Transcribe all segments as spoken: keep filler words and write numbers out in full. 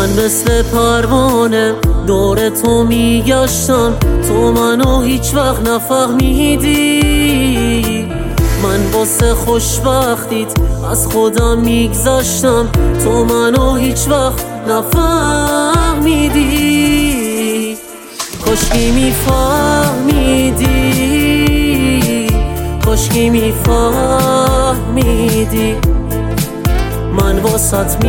من مثل پروانه دور تو میگشتم، تو منو هیچ وقت نفهمیدی. من واسه خوشبختیت از خودم میگذشتم، تو منو هیچ وقت نفهمیدی. کاشکی میفهمیدی، کاشکی میفهمیدی من واسط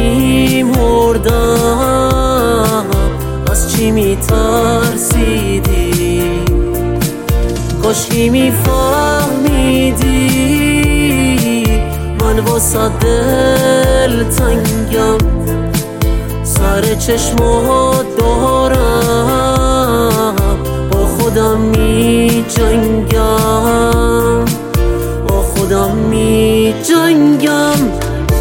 میمردم، از چی میترسیدی. کاشکی میفهمیدی من واسط دل تنگم، سر چشمات دارم با خودم می جنگم، با خودم می جنگم.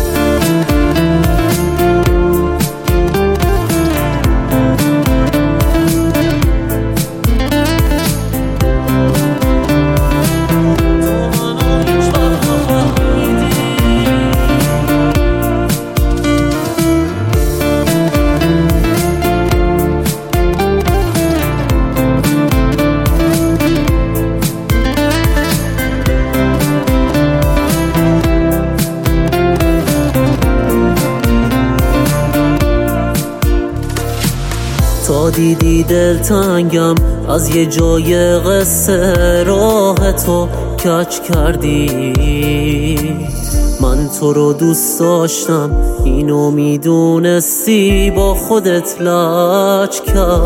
تا دیدی دلتنگم از یه جای قصه راه تو کج کردی. من تو رو دوست داشتم اینو میدونستی، با خودت لج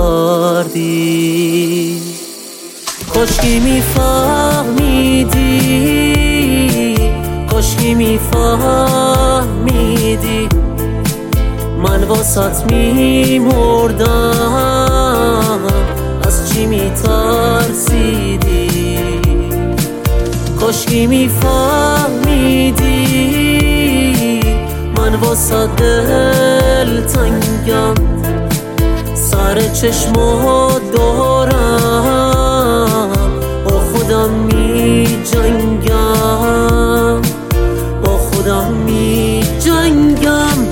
کردی. کاشکی میفهمیدی، کاشکی میفهمیدی من واسط میمردم، از چی میترسیدی. کاشکی میفهمیدی من واسط دل تنگم، سر چشمات دارم با خودم می جنگم، با خودم می جنگم.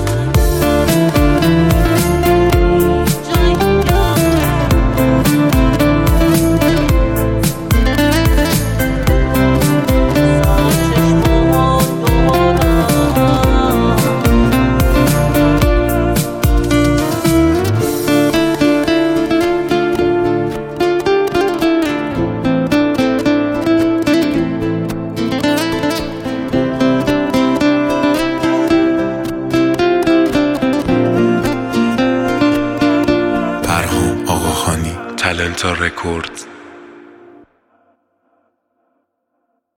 Talenta Records.